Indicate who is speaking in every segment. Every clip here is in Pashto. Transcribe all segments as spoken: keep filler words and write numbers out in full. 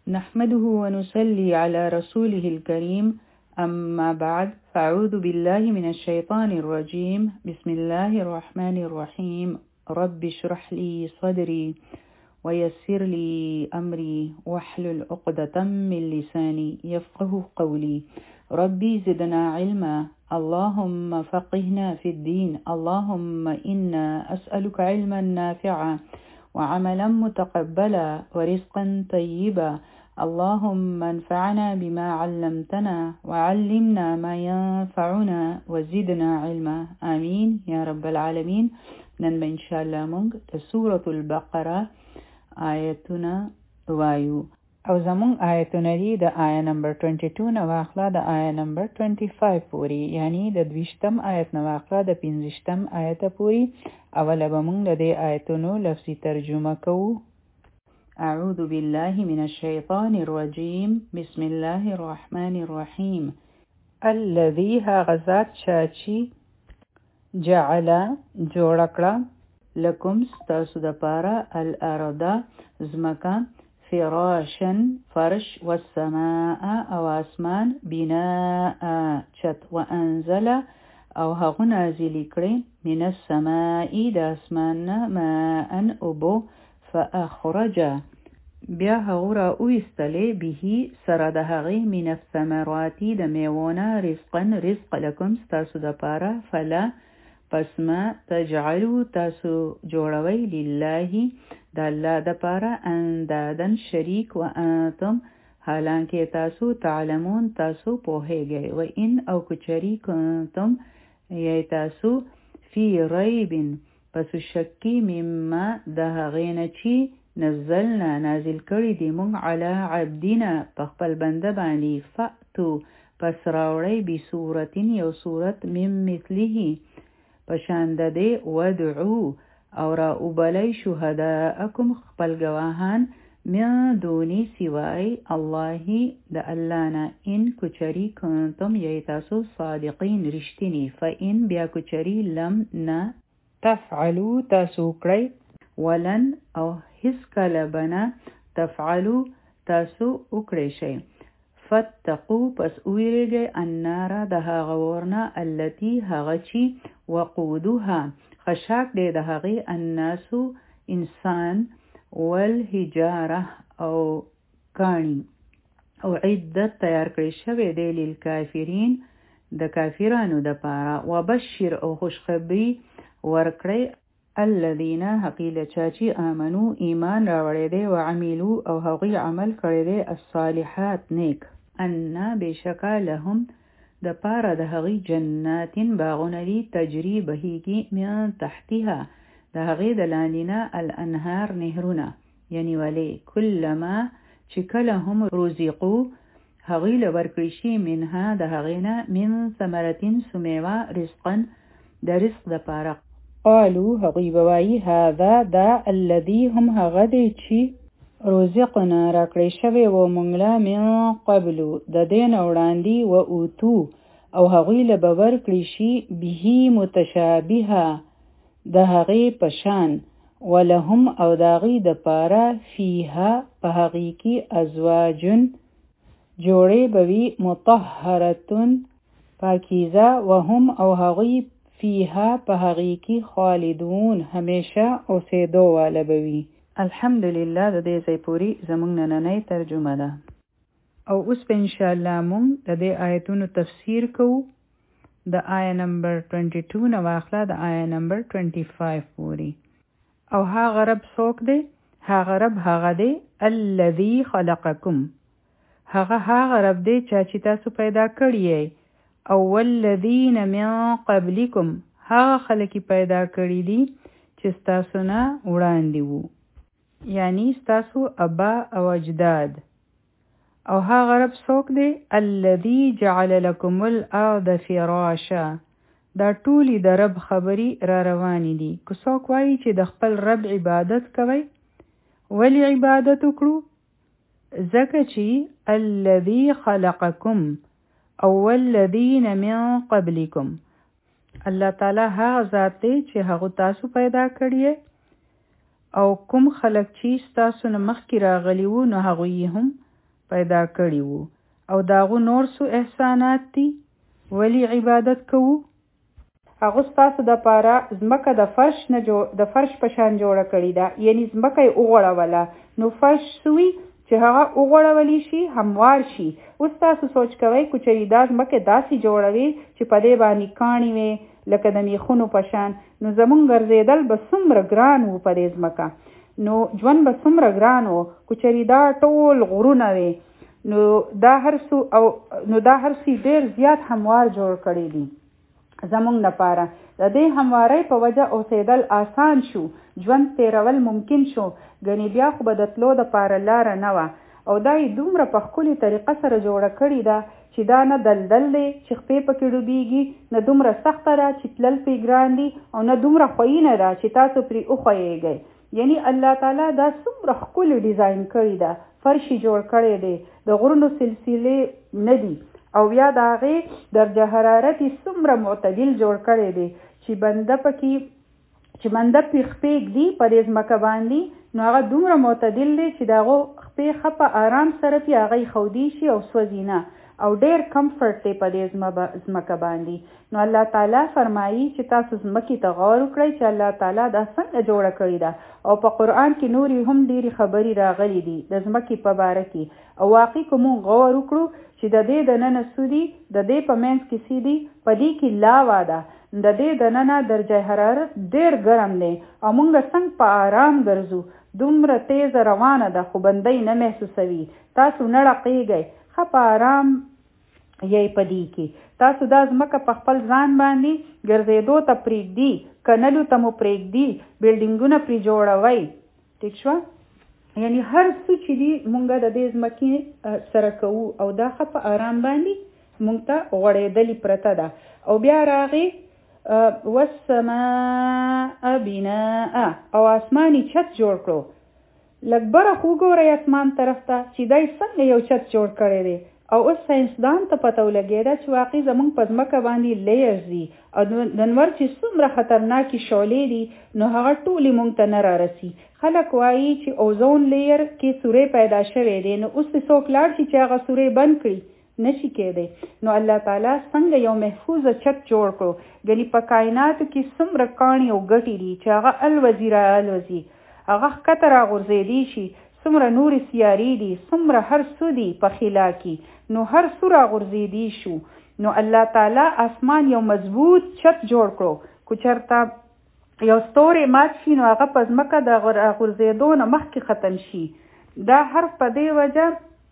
Speaker 1: نحمده ونصلي على رسوله الكريم أما بعد فأعوذ بالله من الشيطان الرجيم بسم الله الرحمن الرحيم رب اشرح لي صدري ويسر لي أمري واحلل عقدة من لساني يفقه قولي ربي زدنا علما اللهم فقهنا في الدين اللهم إنا أسألك علما نافعا وعملا متقبلا ورزقا طيبا اللهم انفعنا بما علمتنا وعلمنا ما ينفعنا وزدنا علما آمين يا رب العالمين. نن به ان شاء الله موږ د سورة البقره آیتونه وایو او زمون آیتونه دي د آیه نمبر twelve نه واخله د آیه نمبر twenty-five پوری، یعنی د دویشتم آیت نه واخله د پنځشتم آیت پوری. اوله به موږ د دې آیتونو لفظي ترجمه کوو. اعوذ بالله من الشیطان الرجیم بسم الله الرحمن الرحیم. الذي هغذات چاچی جعل جوړکړه لکم ستاسو د پاره الارض زمکا فراشن فرش والسماء او اسمان بناء چت وانزل او هغه نازل کړي من السماء د اسمان ماء ابو فاخرج بیا هغه را اوستلی به سره د هغې من الثمرات د میوونه رزقا رزق لکم ستاسو د پاره فلا پس ما تجعلو تاسو جوړوي لله د الله د پاره اندادن شریک و انتم حالانکه تاسو تعلمون تاسو پوهیږئ و ان او کچری کنتم یی تاسو فی ریب پس شکی مما د هغې نه چې نزلنا نازل کړي دي موږ علی عبدنا په خپل بنده باندې فأتو پس راوړئ بصورت یو صورت من مثله پشان د دې ودعو او را اوبلی شهداءکم خپل گواهان من دونی سوای الله د الله نه ان کچری کنتم یی تاسو صادقین رښتینی فإن بیا کچری لم نه تفعلو تاسو کړئ ولن او هیڅ کله بنا تفعلو تاسو وکړئ شئ فتقو پس ویریږئ النار د هغه ورنه التي هغه چې وقودها خشاک دی د هغې الناسو انسان والحجاره او کاڼي او عدت تیار کړی شوی دی للکافرین د کافرانو د پاره وبشر او خوشخبری ورکړی الذین حقیله چاچی آمنو ایمان راوړی دی وعملو او هغوی عمل کړی دی الصالحات نیک ان بشکا لهم د پاره د هغوی جناتین باغونه دي تجری بهیږي من تحتها د هغې د لاندې نه الانهار نهرونه یعنی ولی کلما چې کله هم رزقو هغوی له ورکړی شي منها د هغې نه من ثمرتین سمیوه رزقا د رزق د پاره قالو هغوی بوایی هذا دا الذي هم هغه دی چې رزقنا راکړی شوی و موږ له من قبلو د دې نه وړاندې و اوتو او هغوی له به ورکړی شي به متشابهه د هغې په شان ولهم او د هغې د پاره فیها په هغې کې ازواجن جوړې به وي مطهرتون پاکیزه وهم او هغوی فیها په هغې کې خالدون همیشه اوسېدو واله به وي. الحمدلله د دې ځای پورې زموږ نننۍ ترجمه ده او اوس به انشاءالله موږ د دې آیتونو تفسیر کوو د آیه نمبر twenty-two نه واخله د آیه نمبر twenty-five پورې. او هغه رب څوک دی؟ هغه رب هغه دی الذي خلقکم هغه هغه رب دی چا چې تاسو پیدا کړی او والذین من قبلکم هغه خلک پیدا کړي دي چې ستاسو نه وړاندې وو یعنی ستاسو ابا او اجداد. او هغه رب څوک دی الذي جعل لكم الارض فراشا دا ټولې د رب خبرې را روانې دي. که څوک وایي چې د خپل رب عبادت کوي ولی عبادت وکړو ځکه چې الذي خلقکم او والذین من قبلکم الله تعالی هغه ذات دی چې هغه تاسو پیدا کړی او کوم خلک چې تاسو نه مخکې راغلي وو نو هغوی هم پیدا کړي وو او داغو نور څو احسانات دي ولی عبادت کوو. هغه ستاسو د پاره ځمکه د فرش نه جوړ د فرش په شان جوړه کړې ده، یعنی ځمکه یې وغوړوله نو فرش سوی چې هغه وغوړولی شي هموار شي. اوس تاسو سوچ کوئ که چېرې دا ځمکې داسې جوړوي چې په دې باندې کاڼي وي لکه د میخونو په شان، نو زمونږ ګرځېدل به څومره ګران وو په دې ځمکه، نو ژوند به څومره ګران وو. که چېرې دا ټول غرونه وي نو دا هر څو او نو دا هر څه ډېر زیات هموار جوړ کړي دي زمونږ لپاره. د دې هموارۍ په وجه اوسېدل آسان شو، ژوند تېرول ممکن شو، ګنې بیا خو به د تلو دپاره لاره نه وه. او دا یې دومره په ښکلې طریقه سره جوړه کړې ده چې دا نه دلدل دی چې خپې پکې ډوبېږي، نه دومره سخته ده چې تلل پرې ګران دي، او نه دومره خویینه ده چې تاسو پرې وښویېږئ. یعنی الله تعالی دا څومره ښکلې ډیزاین کړې ده، فرشي جوړ کړی دی، د غرونو سلسلې نه دي، او بیا د هغې درجه حرارت یې څومره معتدل جوړ کړی دی چې بنده پکې چې بنده پرې خپې ږدي په دې ځمکه باندې نو هغه دومره معتدل دی چې د هغو خپې ښه په آرام سره پرې هغه ښودي شي او سوځي نه، او ډېر کمفرټ دی په دې ځمکه باندې. نو الله تعالی فرمایي چې تاسو ځمکې ته غور وکړئ چې الله تعالی دا څنګه جوړه کړې ده. او په قرآن کې نورې هم ډېرې خبرې راغلي دي د ځمکې په باره کې، او واقعي که مونږ غور وکړو چې د دې دننه څه دي، د دې په منځ کې څه دي، په دې کې لاوا ده، د دې دننه درجه حرارت ډېر ګرم دی، او مونږ څنګه په آرام ګرځو، دومره تیزه روانه ده خو بندۍ نه محسوسوي. تاسو نه ړقېږئ، ښه په آرام یې په دې کې. تاسو دا ځمکه په خپل ځان باندې ګرځېدو ته پرېږدي، کنلو ته مو پرېږدي، بلډینګونه پرې جوړوئ، ټیک شوه. یعنی هر څه چې دي مونږ د دې ځمکې سره کوو، او دا ښه په آرام باندې مونږ ته غوړېدلې پرته ده. او بیا راغې والسماء بناء، او آسماني چت جوړ کړو. لږ بره خو وګورئ اسمان طرف ته چې دی څنګه یو چت جوړ کړی دی. او اوس ساینسدان ته پته ولګېده چې واقعي زمونږ په ځمکه باندې لیرز دي، او د نور چې څومره خطرناکې شعلې دي نو هغه ټولې مونږ ته نه رارسي. خلک وایي چې اوزون لیر کې سورې پیدا شوی دی، نو اوس څوک لاړ شي چې هغه سورې بند کړي، نشي کېدی. نو الله تعالی څنګه یو محفوظه چت جوړ کړو. ګنې په کائناتو کې څومره کاڼي او ګټې دي چې هغه الوزي را الوزي، هغه ښکته راغورځېدی شي، څومره نورې سیارې دي، څومره هر څه دي په خلا کې، نو هر څه راغورځېدی شو. نو الله تعالی اسمان یو مضبوط چت جوړ کړو. که چېرته یو ستوری مات شي نو هغه په ځمکه د راغورځېدو نه مخکې ختم شي. دا حرف په دې وجه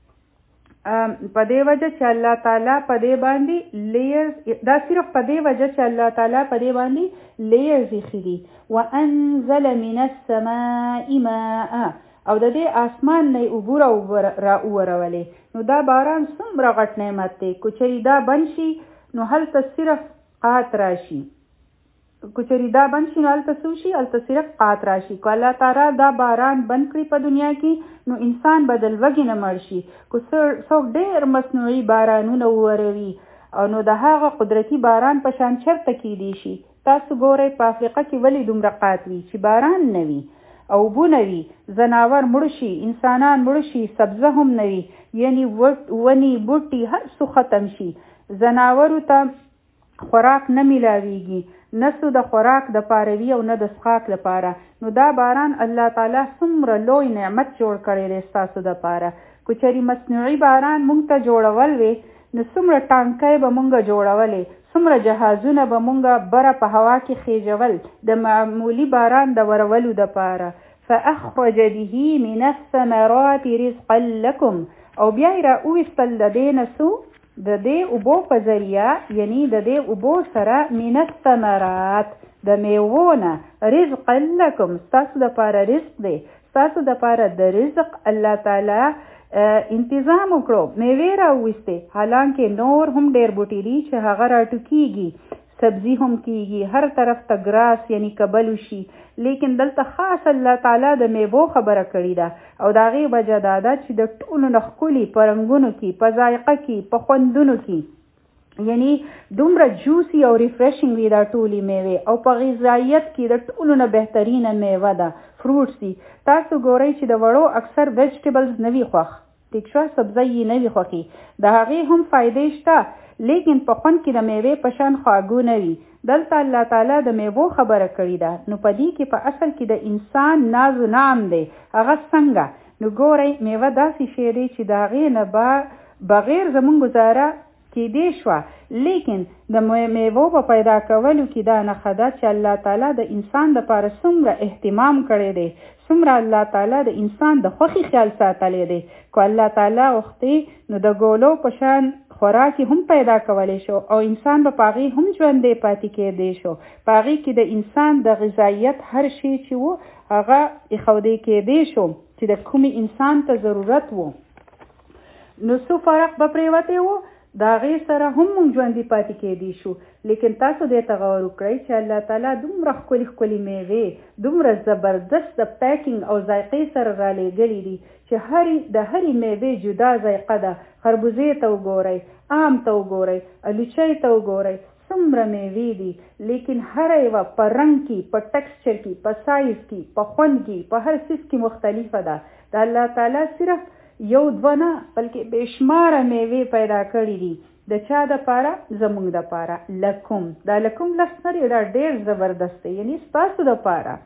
Speaker 1: په دې وجه چې الله تعالی په دې باندې لیرز، دا صرف په دې وجه چې الله تعالی په دې باندې لیرز ایښي دي. وانزل من السماء ماء، او د دې آسمان نه اوبه را وورولې. نو دا باران څومره غټ نعمت دی. که چېرې دا بند شي نو هلته صرف قحط راشي، که چېرې دا بند شي نو هلته څه شي، هلته صرف قحط راشي. که الله تعالی دا باران بند کړي په دنیا کې نو انسان به د لوږې نه مړ شي. که څوک ډېر مصنوعي بارانونه ووروي او نو د هغه قدرتي باران په شان چېرته کیدی شي. تاسو ګورئ په افریقا کې ولې دومره قحط وي چې باران نه وي او اوبه نه وي، ځناور مړه شي، انسانان مړه شي، سبزه هم نه وي، یعنی ونې بوټي هر څه ختم شي، ځناورو ته خوراک نه میلاویږي، نه څه د خوراک د پاره وي او نه د څښاک لپاره. نو دا باران الله تعالی څومره لوی نعمت جوړ کړی دی ستاسو دپاره. که چېرې مصنوعي باران مونږ ته جوړول وي نو څومره ټانکۍ به مونږ جوړولې، څومره جهازونه به مونږ بره په هوا کې خیژول د معمولي باران د ورولو دپاره. فاخرج به من الثمرات رزقا لكم، او بیا یې را وویستل د دې نه څو د دې اوبو په ذریعه، یعنی د دې اوبو سره من الثمرات د میوو نه، رزقا لكم ستاسو دپاره رزق دی، ستاسو دپاره د رزق الله تعالی انتظام وکړو. میوې راوویستې، حالانکه نور هم ډېر بوټي دي چې هغه راټوکېږي، سبزي هم کېږي، هر طرف ته ګراس یعنی کبل وشي، لیکن دلته خاص الله تعالی د میوو خبره کړې ده. او د هغې وجه دا ده چې د ټولو نه ښکلي په رنګونو کې، په ذایقه کې، په خوندونو کې، یعنی دومره جوسي او ریفریشنګ وي دا ټولې میوې، او په غذایت کې د ټولو نه بهترینه میوه ده، فروټس دي. تاسو ګورئ چې د وړو اکثر ویجټیبلز نه وي خوښ، ټیک شو سبزی یې نه وي خوښي د هغې هم فایدې شته لیکن په خوند کې د میوې په شان خواږه نه وي. دلته الله تعالی د میوو خبره کړې ده نو په دې کې په اصل کې د انسان ناز و نعم دی. هغه څنګه؟ نو ګورئ میوه داسې شی دی چې د هغې نه به بغیر زمونږ گزاره کېدی شوه لیکن د میوو په پیدا کولو کې دا نښه ده چې الله تعالی د انسان دپاره څومره اهتمام کړی دی څومره الله تعالی د انسان د خوښې خیال ساتلی دی. که الله تعالی غوښتې نو د ګولو په شان خوراکي هم پیدا کولی شو او انسان به په هغې هم ژوندی پاتې کېدی شو. په هغې کې د انسان د غذایت هر شی چې و هغه ایښودی کېدی شو چې د کومې انسان ته ضرورت و. نو څه فرق به پرېوتی و د هغې سره هم موږ ژوندي پاتې کېدی شو. لیکن تاسو دې ته غور وکړئ چې الله تعالی دومره ښکلي ښکلي میوې دومره زبردست د پیکینګ او ذایقې سره رالیږلي دي چې هرې د هرې میوې جدا ذایقه ده. خربوزې ته وګورئ، آم ته وګورئ، الوچۍ ته وګورئ، څومره میوې دي لیکن هره یوه په رنګ کې، په ټکسچر کې، په سایز کې، په خوند کې، په هر څیز کې مختلفه ده. د الله تعالی صرف یو دوه نه بلکې بېشماره میوې پیدا کړي دي. د چا دپاره؟ زموږ دپاره. لکم دا لکم لفظ نه دا ډېر زبردست دی یعنی ستاسو دپاره.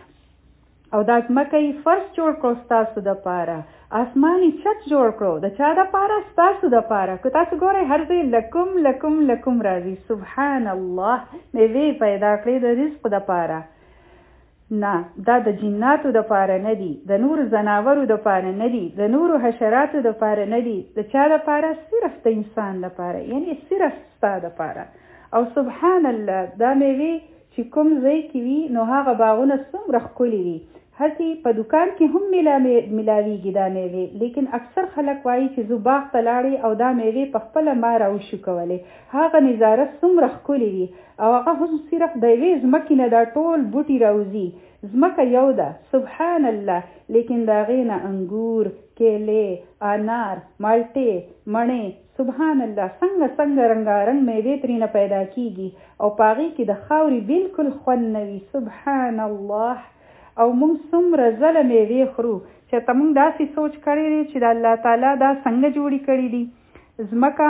Speaker 1: او دا ځمکه یې فرش جوړ کړو ستاسو دپاره، آسمان یې چت جوړ کړو د چا دپاره؟ ستاسو دپاره. که تاسو ګورئ هر ځای لکم لکم لکم راځي. سبحان الله میوې پیدا کړې د رزق دپاره. نه دا د جناتو دپاره نه دي، د نورو ځناورو دپاره نه دي، د نورو حشراتو دپاره نه دي. د چا دپاره؟ صرف د انسان دپاره یعنی صرف ستا دپاره. او سبحان الله دا میوې چې کوم ځای کې وي نو هغه باغونه څومره ښکلي وي. هسې په دوکان کې هم ملاویږي دا میوې لیکن اکثر خلک وایي چې زه باغ ته لاړې او دا میوې په خپله ما راوشو کولی. هغه نظاره څومره ښکلې وي او هغه هم صرف د یوې ځمکې نه دا ټول بوټي راوځي. ځمکه یو ده سبحان الله لیکن د هغې نه انګور، کیلې، انار، مالټې، مڼې سبحان الله څنګه څنګه رنګارنګ میوې ترېنه پیدا کېږي او په هغې کې د خاورې بلکل خوند نه وي. سبحان الله. او موږ څومره ځله میوې خورو چې ته موږ داسې سوچ کړی دی چې د الله تعالی دا څنګه جوړې کړي دي. ځمکه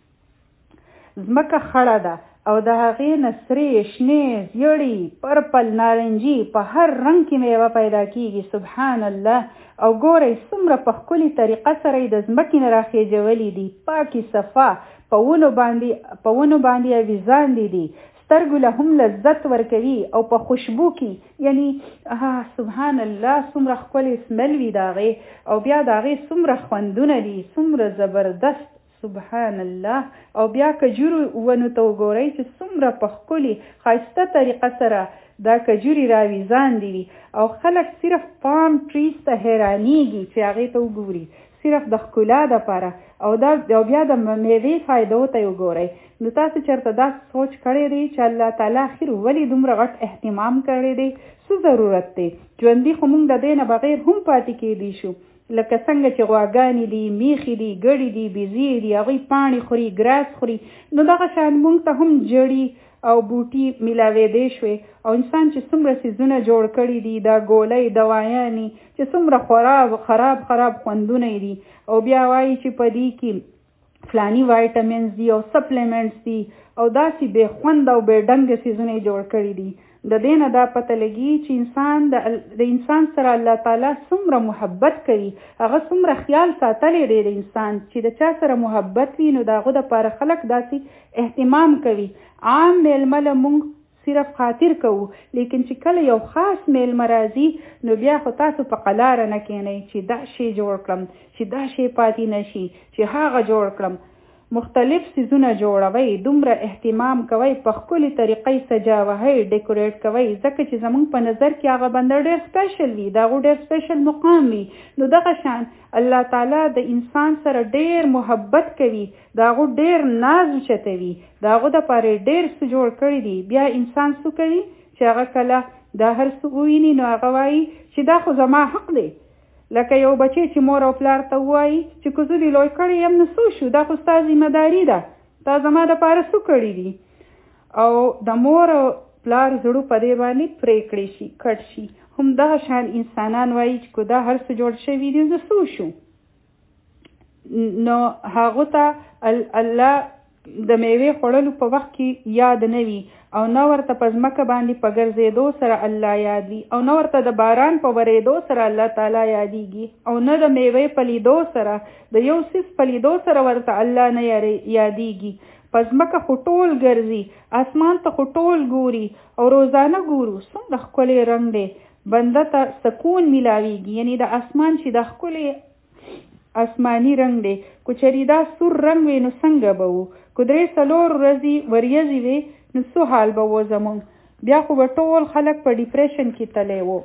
Speaker 1: ځمکه خړه ده او د هغې نه سرې، شنې، زیړې، پرپل، نارنجي په هر رنګ کې میوه پیدا کېږي. سبحان الله. او ګورئ څومره په ښکلې طریقه سره یې د ځمکې نه راخېجولي دي پاکې صفا په ونو باندې په ونو باندې اویزاندې دي. سترګو له هم لذت ورکوي او په خوشبو کې یعنی سبحان الله څومره ښکلې سمل وي د هغې او بیا د هغې څومره خوندونه دي څومره زبردست. سبحان الله. او بیا کجورو ونو ته وګورئ چې څومره په ښکلې ښایسته طریقه سره دا کجوري راویزاندې وي او خلک صرف پام ټریز ته حیرانېږي چې هغې ته وګوري صرف د ښکلا دپاره او دا او بیا د میوې فایدو ته یې وګورئ. نو تاسو چېرته دا سوچ کړی دی چې الله تعالی اخر ولې دومره غټ اهتمام کړی دی؟ څه ضرورت دی؟ ژوندي خو موږ د دې نه بغیر هم پاتې کېدی شو لکه څنګه چې غواګانې دي، میخې دي، ګړې دي، بیزې دي، هغوی پاڼې خوري، ګراس خوري. نو دغه شان موږ ته هم جړي او بوټي میلاوېدی شوې او انسان چې څومره څیزونه جوړ کړي دي دا ګولۍ دوایانې چې څومره خراب خراب خراب خوندونه دي او بیا وایي چې په دې کې فلاني وایټامینز دي او سپلیمنټس دي او داسې بې خوند او بې ډنګه څیزونه جوړ کړي دي. د دې نه دا پته لګي چې انسان د انسان سره الله تعالی څومره محبت کوي، هغه څومره خیال ساتلی دی د انسان چې د چا سره محبت وي نو د هغه دپاره خلک داسې اهتمام کوي. عام میلمه له موږ صرف خاطر کوو لیکن چې کله یو خاص میلمه راځي نو بیا خو تاسو په قلاره نه کینئ چې دا شی جوړ کړم، چې دا شی پاتې نشي، چې هغه جوړ کړم. مختلف سیزونه جوړوي، دومره اهتمام کوي، په ښکلې طریقې سجاوهی، ډیکوریټ کوي ځکه چې زمونږ په نظر کې هغه بنده ډېر سپیشل وي، د هغو ډېر سپیشل مقام وي. نو دغه شان الله تعالی د انسان سره ډېر محبت کوي، د هغو ډېر ناز اوچتوي، د هغو دپاره ډېر څه جوړ کړي دي. بیا انسان څه کوي چې هغه کله دا هر څه وویني نو هغه وایي چې دا خو زما حق دی. لکه یو بچی چې مور او پلار ته وایي چې که زه دې لوی کړی یم نو څه شو، دا خو ستا ذمهداري ده، تا زما دپاره څه کړي دي. او د مور او پلار زړه په دې باندې پرې کړی شي، کټ شي. همدغه شان انسانان وایي چې که دا هر څه جوړ شوي دي زه څه شو. نو هغه ته الله د میوې خوړلو په وخت کې یاد نه وي او نه ورته په ځمکه باندې په ګرځېدو سره الله یاد وي او نه ورته د باران په ورېدو سره الله تعالی یادېږي او نه د میوې په لیدو سره د یو څیز په لیدو سره ورته الله نه یادېږي. په ځمکه خو ټول ګرځي، اسمان ته خو ټول ګوري او روزانه ګورو څومره ښکلی رنګ دی، بنده ته سکون میلاویږي. یعنی د اسمان چې د ښکلی آسمانی رنگ دی، کو چری دا سور رنگ وی نو څنګه به وو، کو درې څلور ورځې وریځې وي نو څه حال به و زمونږ، بیا خو به ټول خلک په ډیپریشن کې تللی وو.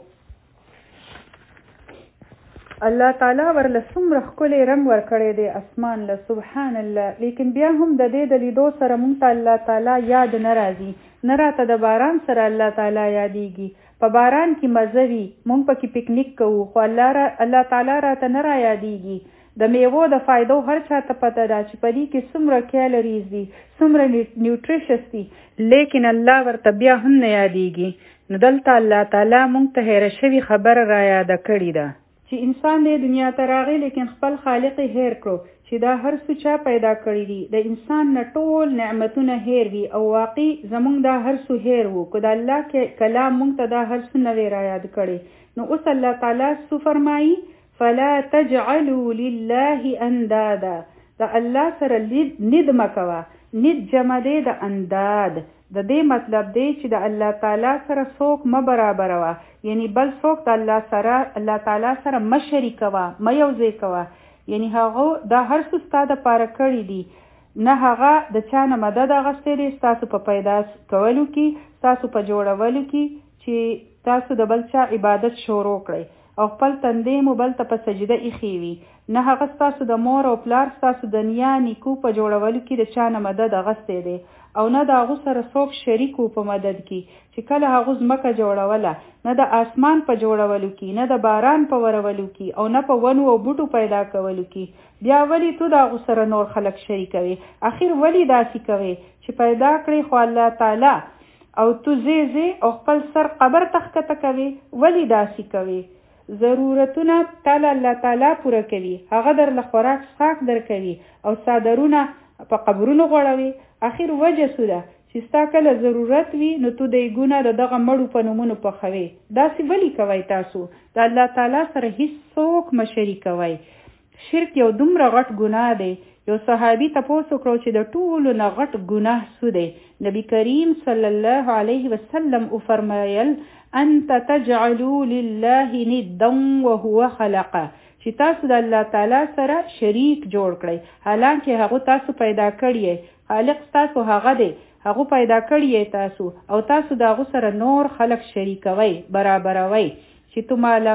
Speaker 1: الله تعالی ورله څومره ښکلی رنګ ورکړی دی اسمان له، سبحان الله. لیکن بیا هم د دې د لیدو سره مونږ ته الله تعالی یاد نه راځي، نه راته د باران سره الله تعالی یادېږي. په باران کې مزه وي، مونږ پکې پکنیک کوو، خو الله را الله تعالی راته نه را یادېږي. د میوو د فایدو هر چا ته پته ده چې په دې کې څومره کیلریز دي، څومره نیوټریشس دي، لیکن الله ورته بیا هم نه یادېږي. نو دلته الله تعالی مونږ ته هیره شوې خبره را یاده کړې ده چې انسان دې دنیا ته راغی لیکن خپل خالق یې هیر کړو چې دا هر څه چا پیدا کړي دي. د انسان نه ټول نعمتونه هیر وي او واقعي زمونږ دا هر څه هیر وو، که د الله کلام مونږ ته دا هر څه نه وی را یاد کړي. نو اوس الله تعالی څه فرمایي؟ فلا تجعلوا لله اندادا، د الله سره ند مکوه. ند جمع دی د انداد، د دې مطلب دی چې د الله تعالی سره څوک مه برابروه، یعنی بل څوک د الله سره الله تعالی سره مه شریکوه، مه یوځای کوه. یعنی هغه دا هر څه ستا دپاره کړي دي، نه هغه د چا نه مدد اخیستی دی ستاسو په پیدا کولو کې، ستاسو په جوړولو کې چې تاسو د بل چا عبادت شروع کړئ او خپل تندې مو بل ته په سجده ایښې وي، نه هغه ستاسو د مور او پلار ستاسو د نیا نیکو په جوړولو کې د چا نه مدد اخیستی دی او نه د هغو سره څوک شریک و په مدد کې چې کله هغو ځمکه جوړوله، نه د اسمان په جوړولو کې، نه د باران په ورولو کې او نه په ونو او بوټو پیدا کولو کې. بیا ولی تو د هغو سره نور خلک شریکوي؟ اخر ولی داسې کوي چې پیدا کړی خو الله تعالی او تو زی زی او خپل سر قبر تخکته کوي؟ ولی داسې کوي؟ ضرورتونه تعالی الله تعالی پوره کوي، هغه در له خوراک څښاک در کوي او څادرونه په قبرونو غوړوي. اخر وجه څه ده چې ستا کله ضرورت وي نو تو دیګونه د دغه مړو په نومونو پخوي. داسې ولې کوئ تاسو؟ د الله تعالی سره هیڅ څوک مه شریکوئ. شرک یو دومره غټ ګناه دی. یو صحابي تپوس وکړو چې د ټولو نه غټ ګناه څه دی؟ نبی کریم صلی الله علیه وسلم وفرمایل انت تجعلوا لله ندا وهو خلقه، چې تاسو د الله تعالی سره شریک جوړ کړئ حالانکه هغه تاسو پیدا کړی، خالق تاسو هغه دی، هغه پیدا کړی تاسو او تاسو د هغه سره نور خلق شریکوي، برابروي. چې تماله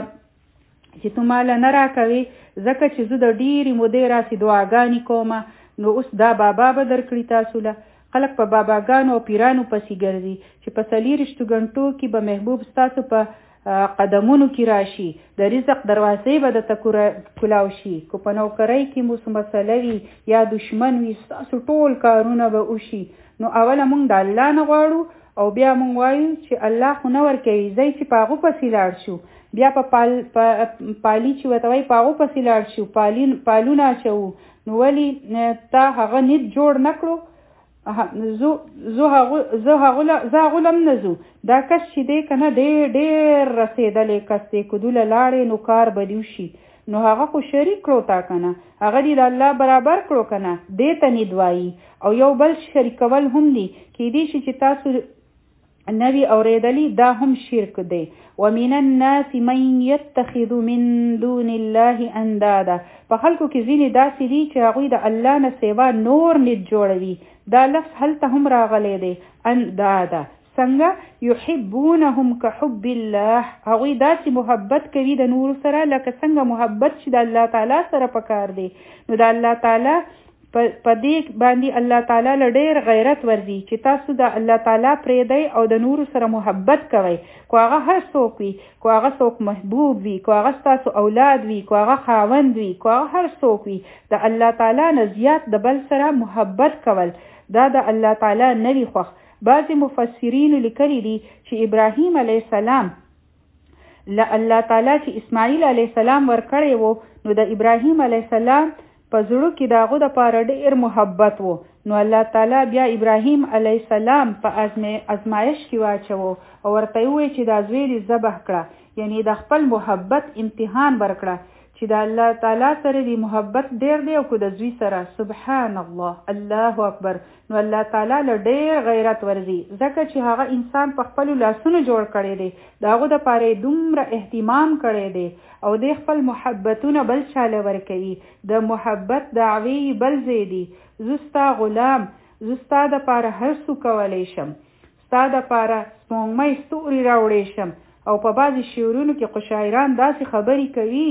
Speaker 1: چې تماله نه راکوي ځکه چې زه د ډېرې مودې راسې دعاګانې کومه، نو اوس دا بابا به درکړي تاسو له. خلک په باباګانو او پیرانو پسې ګرځي چې په څلېرویشتو غنټو کې به محبوب ستاسو په قدمونو کې راشي، د رزق دروازې به درته کلاو شي. که په نوکرۍ کې مو څه مسله وي یا دشمن وي ستاسو ټول کارونه به وشي. نو اوله مونږ د الله نه غواړو او بیا مونږ وایو چې الله خو نه ورکوي، ځئ چې په هغو پسې لاړ شو. بیا په پال پالي چې ورته وایي په هغو پسې لاړ شو، پالونه اچوو. نو ولې تا هغه نیت جوړ نه کړو؟ زه هغه لم نه ځو. دا کس چې دی که نه ډېر ډېر رسېدلی کس دی، که دوله لاړې نو کار به دې وشي. نو هغه خو شریک کړو تا که نه، هغه دې د الله برابر کړو که نه، دې ته نید وایي. او یو بل شریکول هم دی، کیدای شي چې تاسو نبی اوریدلی دا هم شرک دی. ومن الناس من يتخذ من دون الله اندادا، په خلکو کې ځینې داسې دي چې هغوی د الله نه سیوا نور نید جوړوي. دا لفظ هلته هم راغلی دی، اندادا. څنګه؟ یحبونهم کحب الله، هغوی داسې محبت کوي د نور سره لکه څنګه محبت چې د الله تعالی سره پکار دی. نو د الله تعالی په دې باندې الله تعالی له ډېر غیرت ورځي چې تاسو د الله تعالی پرېږدئ او د نورو سره محبت کوئ، کو هغه هر څوک وي، کو هغه څوک محبوب وي، کو هغه ستاسو اولاد وي، کو هغه خاوند وي، کو هغه هر څوک وي. د الله تعالی نه زیات د بل سره محبت کول دا د الله تعالی نه وي خوښ. بعضې مفسرینو لیکلي دي چې ابراهیم علیه السلام له الله تعالی چې اسماعیل علیه السلام ورکړی وو، نو د ابراهیم علیه السلام په زړه کې داغو د پاره ډېر محبت وو. نو الله تعالی بیا ابراهیم علیه السلام په ازمایش کې واچو او ورته وویل چې دا زوی دې ذبح کړه، یعنی د خپل محبت امتحان ورکړه چې د الله تعالی سره دی محبت ډیر دی او کو د زوی سره. سبحان الله، الله اکبر. نو الله تعالی له ډیر غیرت ورزي ځکه چې هغه انسان په خپل لاسونو جوړ کړي دی، داغه د پاره دومره اهتمام کړي دی او د خپل محبتونه بل چاله ورکوي. د محبت دعوی بل زیدي، زستا غلام، زستا د پاره هر څه کولای شم، ستا د پاره سپوږمۍ ستوري راوړې شم. او په بعضی شعرونو کې قشاعران داسې خبرې کوي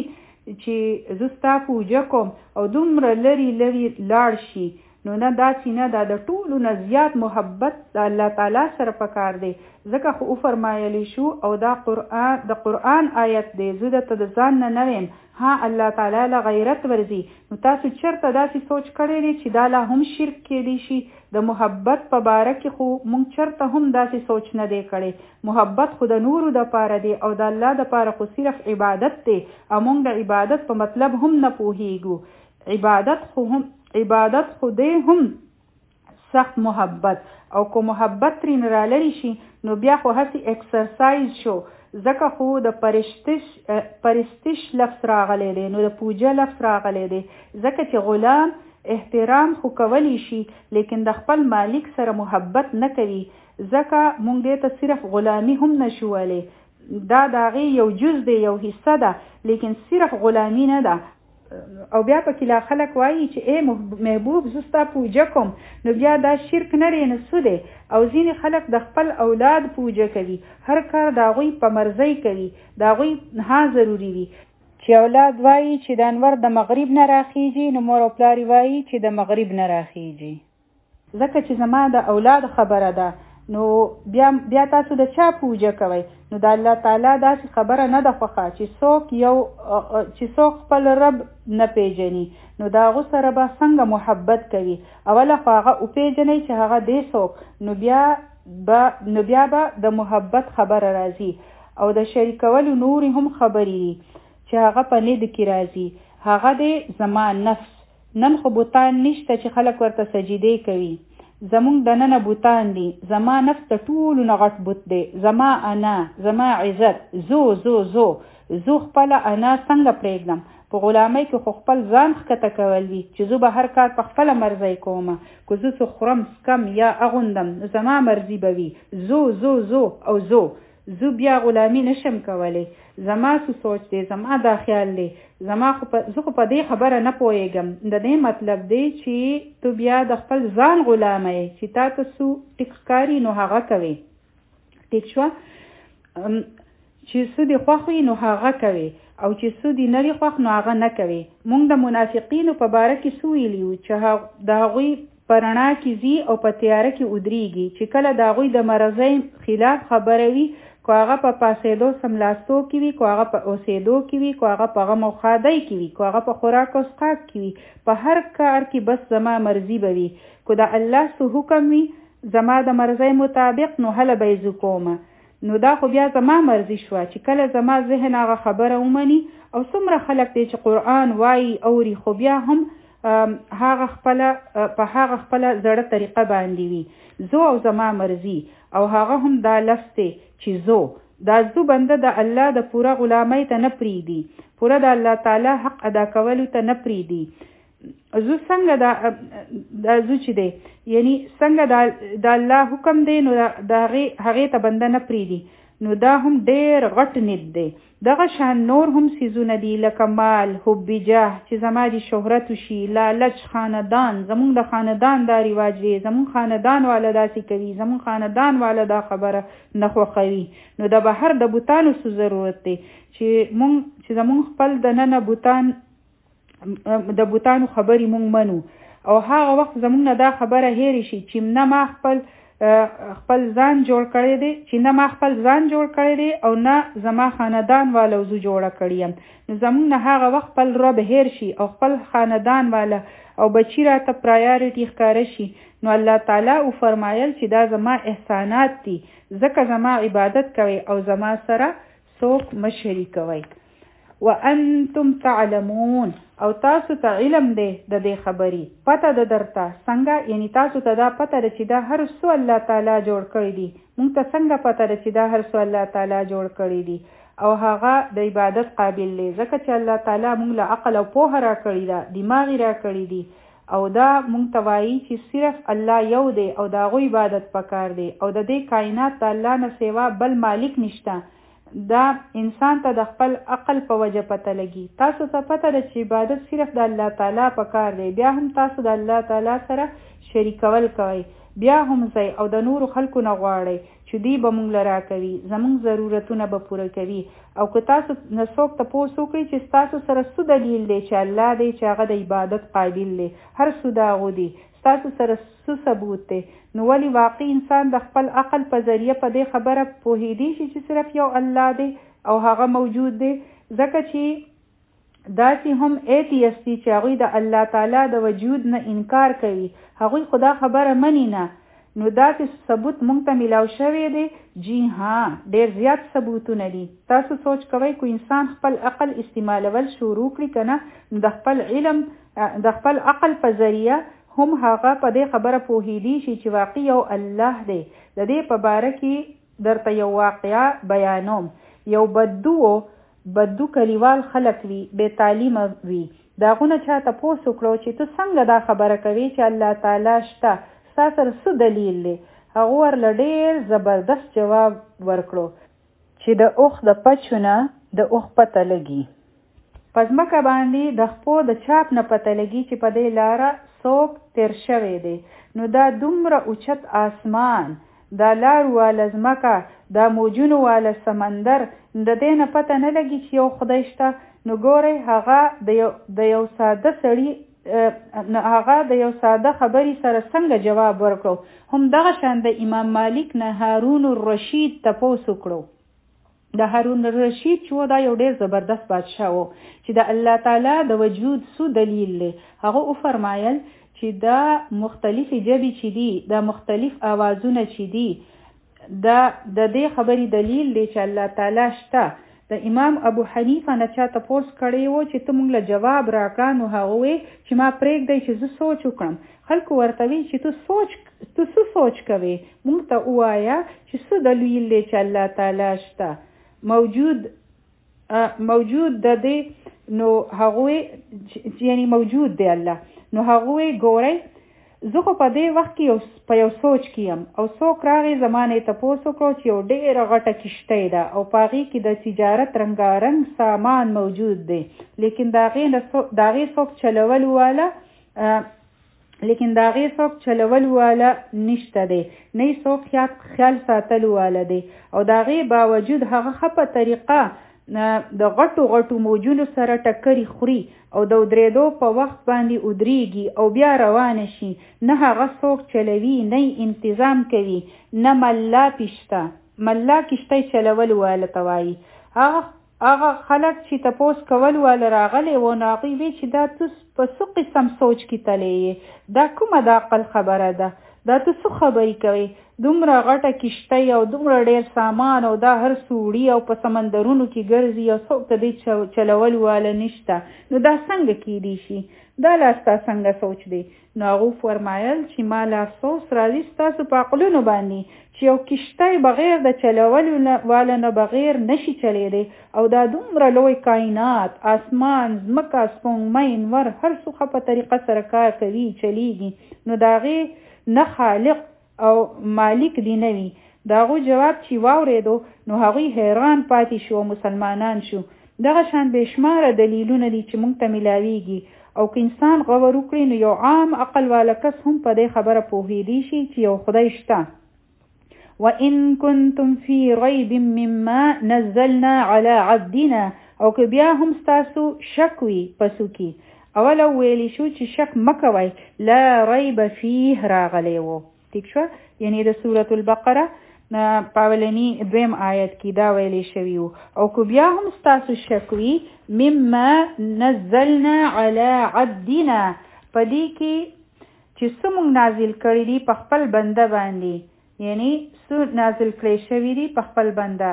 Speaker 1: چې زستا پوجا کوم او دومره لري لري لاړ شي. نو نه داسې نه، دا د ټولو نه زیات محبت د الله تعالی سره پکار دی. ځکه خو فرمایلی شو او دا قرآن د قرآن آیت دی، زه درته د ځان نه نه ویم، ها الله تعالی له غیرت ورزي. نو تاسو چرته داسې سوچ کړی دی چې دا لا هم شرک کېدی شي؟ د محبت په باره کې خو مونږ چرته هم داسې سوچ نه دی کړی. محبت خو د نورو د پاره دی او د الله د پاره خو صرف عبادت دی او مونږ د عبادت په مطلب هم نه پوهیږو. عبادت خو هم عبادت خو دی هم سخت محبت، او کو محبت ترې را لري شي نو بیا خو هسې اکسرسایز شو. ځکه خو د پرستش پرستش لفظ راغلی دی، نو د پوجا لفظ راغلی دی. ځکه چې غلام احترام خو کولی شي لیکن د خپل مالک سره محبت نه کوي، ځکه مونږ دې ته صرف غلامی هم نشو ویلی. دا د هغې یو جز دی، یو حصه ده، لیکن صرف غلامی نه ده. او بیا پکې لا خلک وایي چې ای محبوب زه ستا پوجا کوم، نو بیا دا شرک نه دی، نه څه دی. او ځینې خلک د خپل اولاد پوجا کوي، هر کار د هغوی په مرضۍ کوي، د هغوی ها ضروري وي. چې اولاد وایي چې د انور د مغرب نه راخیږي، نو مور او پلار وایي چې د مغرب نه راخیږي. ځکه چې زما د اولاد خبره ده، نو بیا بیا تاسو د چا پوجا کوئ؟ نو د الله تعالی داسې خبره نه ده خوښه چې څوک یو چې څوک خپل رب نه پیژني، نو د هغو سره به څنګه محبت کوي؟ اوله خو هغه وپیژنئ چې هغه دی څوک، نو بیا به نو بیا به د محبت خبره راځي. او د شریکولو نورې هم خبرې دي چې هغه په ند کې راځي. هغه دی زما نفس. نن خو بوتان نشته چې خلک ورته سجدې کوي، زمونږ د ننه بوتان دي. زما نفس د ټولو نه غټ بوت دی، زما انا، زما عزت، زو زو زو زو خپله انا څنګه پرېږدم؟ په غلامۍ کې خو خپل ځان ښکته کول وي چې زه به هر کار په خپله مرضۍ کومه، که زه څه خورم سکم یا اغوندم نو زما مرضي به وي. زو زو زو او زو زه بیا غلامي نشم کولی. زما څه سوچ دی، زما دا خیال دی، زما خو زه خو په دې خبره نه پوهېږم. د دې مطلب دی چې تو بیا د خپل ځان غلامه یې، چې تا ته څو ټیک ښکاري نو هغه کوي. ټیک شوه؟ چې څه دې خوښ وي نو هغه کوي، او چې څه دې نه وي خوښ نو هغه نه کوي. مونږ د منافقینو په باره کې څه ویلي وو چې د هغوی په رڼا کې ځي او په تیاره کې ودرېږي. چې کله د هغوی د مرضۍ خلاف خبره وي، که هغه په پاسېدو سملاستو کې وي، که هغه په اوسېدو کې وي، که هغه په غم او ښادۍ کې وي، که هغه په خوراک او څښاک کې وي، په هر کار کې بس زما مرضي به وي. که د الله څه حکم وي زما د مرضۍ مطابق، نو هله به یې زه کومه. نو دا خو بیا زما مرضي شوه چې کله زما ذهن هغه خبره ومني. او څومره خلک دی چې قرآن وایي اوري، خو بیا هم هغه خپله په هغه خپله زړه طریقه باندې وي. زو او زما مرضي، او هغه هم دا لفظ دی چې زو. دا زو بنده د الله د پوره غلامۍ ته نه پریږدي، پوره د الله تعالی حق ادا کولو ته نه پریږدي. زو څنګه دا دا زو چې دی، یعنی څنګه د الله حکم دی نو د هغې ته بنده نه پریږدي، نو دا هم ډېر غټ ند دی. دغه شان نور هم څیزونه دي لکه مال، حب جاه، چې زما دي شهرت وشي، لالچ، خاندان. زمونږ د خاندان دا رواج دی، زمونږ خاندان والا داسې کوي، زمونږ خاندان والا دا خبره نه خوښوي. نو د بهر د بوتانو څه ضرورت دی چې مونږ چې زمونږ خپل د ننه بوتان د بوتانو خبرې مونږ منو، او هغه وخت زمونږ نه دا خبره هېرې شي چې نه ما خپل خپل ځان جوړ کړی دی، چې نه ما خپل ځان جوړ کړی دی او نه زما خاندان والا زه جوړه کړی یم. نو زمونږ نه هغه وخت خپل رب هیر شي او خپل خاندان والا او بچی راته پرایارټي ښکاره شي. نو الله تعالی او فرمایل چې دا زما احسانات دي، ځکه زما عبادت کوي او زما سره څوک مه شریکوئ. وانتم تعلمون او تاسو ته علم دی د دې خبرې پته د درته څنګه یعنی تاسو ته دا پته ده چې دا هر څه الله تعالی جوړ کړی دي مونږ ته څنګه پته ده چې دا هر څه الله تعالی جوړ کړی دي او هغه د عبادت قابل دی ځکه چې الله تعالی مونږ له عقل او پوهه را کړی ده دماغ را کړی دي او دا مونږ ته وایي چې صرف الله یو دی او د هغه عبادت پکار دی او د دې کائنات د الله نه سوا بل مالک نشته دا انسان ته د خپل عقل په وجه پته لګي تاسو ته پته ده چې عبادت صرف د الله تعالی پکار دی بیا هم تاسو د الله تعالی سره شریکول کوئ بیا هم ځئ او د نورو خلکو نه غواړئ چې دوی به مونږ له راکوي زموږ ضرورتونه به پوره کوي او که تاسو نه څوک تپوس وکړي چې ستاسو سره څه دلیل دی چې الله دی چې هغه د عبادت قابل دی هر څه د هغو دی ستاسو سره څه ثبوت دی نو ولې واقعي انسان د خپل عقل په ذریعه په دې خبره پوهېدی شي چې صرف یو الله دی او هغه موجود دی ځکه چې داسې هم ایتیست دي چې هغوی د الله تعالی د وجود نه انکار کوي هغوی خدا خبره مني نه نو داسې ثبوت مونږ ته میلاو شوی دی جی ها ډېر زیات ثبوتونه دي تاسو سوچ کوئ کو انسان خپل عقل استعمالول شروع کړي که نه نو د خپل علم د خپل عقل په ذریعه هم هغه په دې خبره پوهېدی شي چې واقعي یو الله دی د دې په باره کې درته یو واقعه بیانوم یو بدو بدو کلیوال خلک وي بې تعلیمه وي د هغو نه چا تپوس وکړو چې ته څنګه دا خبره کوې چې الله تعالی شته ستا سره څه دلیل دی هغو ورله ډېر زبردست جواب ورکړو چې د اوښ د پچو نه د اوښ پته لګي په ځمکه باندې د خپو د چاپ نه پته لګي چې په دې لاره څوک تیر شوی دی نو دا دومره اوچت آسمان دا لار واله ځمکه دا موجونو واله سمندر د دې نه پته نه لګي چې یو خدای شته نو ګورئ هغه د یو ساده سړي هغه د یو ساده خبرې سره څنګه جواب ورکړو هم دغه شان د امام مالک نه هارون الرشید تپوس وکړو د هارون الرشید چې و دا یو ډېر زبردست بادشاه و چې د الله تعالی د وجود څو دلیل دی هغه وفرمایل چې دا مختلفې ژبې چې دي دا مختلف آوازونه چې دي دا د دې خبرې دلیل دی چې الله تعالی شته د امام ابو حنیفه نه چا تپوس کړی و چې ته مونږ له جواب راکړه نو هغه وی چې ما پرېږدی چې زه سوچ وکړم خلکو ورته وی چې ته سوچ ته څه سوچ کوې مونږ ته ووایه چې څه دلیل دی چې الله تعالی شته موجود موجود د دې نو هغوی یعنی موجود دی الله نو هغوی ګورئ زه خو په دې وخت کې په یو سوچ کې یم او څوک راغی زمانې تپوس وکړو چې یو ډېره غټه کښتۍ ده او په هغې کې د تجارت رنګارنګ سامان موجود دی لیکن د هغې څوک چلول واله لیکن د هغې څوک چلول واله نشته دی نه یې څوک خیال ساتلو واله دی او د هغې باوجود هغه ښه په طریقه د غټو غټو موجونو سره ټکرې خوري او د ودرېدو په وخت باندې ودرېږي او بیا روانه شي نه هغه څوک چلوي نه انتظام کوي نه ملا پشته ملا کښتۍ چلول واله ته وایي هغه هغه خلک چې تپوس کول واله راغلی و نو هغوی وی چې دا ته په څه قسم سوچ کې تللی یې دا کومه د عقل خبره ده دا ته څه خبرې کوې دومره غټه کښتۍ او دومره ډېر سامان او دا هر څه وړي او په سمندرونو کې ګرځي او څوک ته دې چلول واله نشته نو دا څنګه کیدی شي دا لا ستا څنګه سوچ دی نو هغو فرمایل چې ما لا افسوس راځي ستاسو په عقلونو باندې چې یو کښتۍ بغیر د چلولو واله نه بغیر نشي چلیدی او دا دومره لوی کائنات آسمان ځمکه سپوږمۍ انور هر څه ښه په طریقه سره کار کوي چلیږي نو د هغې نه خالق او مالک دی نه وي د هغو جواب چې واورېدو نو هغوی حیران پاتې شو او مسلمانان شو دغه شان بېشماره دلیلونه دي چې موږ ته میلاویږي او که انسان غور وکړي نو یو عام عقل والا کس هم په دې خبره پوهېدی شي چې یو خدای شته وَإِن كُنتُمْ فِي رَيْبٍ مِّمَّا نَزَّلْنَا عَلَى عَبْدِنَا او که بیا هم ستاسو شک وي پسو کې اوله ویلی شو چې شک مکوئ لا ریب فیه راغلی و ٹھیک شو یعنی د سورة البقره پاولنی دویم آیت کې دا ویلی شوی و او که بیا هم ستاسو شک وي مما نزلنا علی عبدنا پدې کې چې څه موږ نازل کړي دي په خپل بنده باندې یعنی څه نازل کړی شوي دي په خپل بنده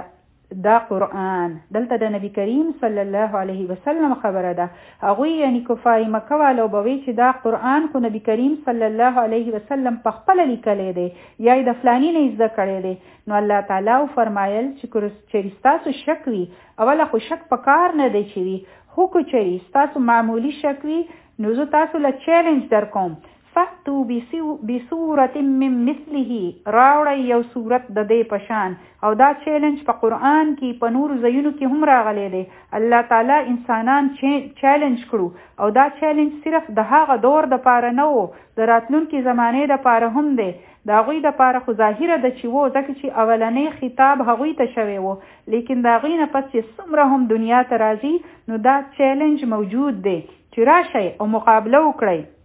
Speaker 1: دا قرآن دلته د نبی کریم صلی الله علیه وسلم خبره ده. هغوی یعنی کفار مکه والو به وی چې دا قرآن خو نبی کریم صلی الله علیه وسلم په خپل لیکلی دی یا د فلانی نه زده کړی دی. نو الله تعالی فرمایل چې چې تاسو شک وي اوله خو شک په کار نه دی چې وي، خو که چې تاسو معمولی شک وي نو زه تاسو له چیلنج در کوم فَأْتُوا بِسُورَةٍ مِّن مِثْلِهِ راوړی یو صورت د دې پشان. او دا چیلنج په قرآن کې په نور ځایونو کې هم راغلی دی. الله تعالی انسانان چیلنج کړو او دا چیلنج صرف د هغه دور د پاره نه وو، د راتلونکي زمانې د پاره هم دی. د هغوی د پاره خو ظاهره ده چې وو ځکه چې اولنی خطاب هغوی ته شوی وو، لیکن د هغوی نه پس چې څومره هم دنیا ته راځي نو دا چیلنج موجود دی چې راشئ او مقابله وکړئ.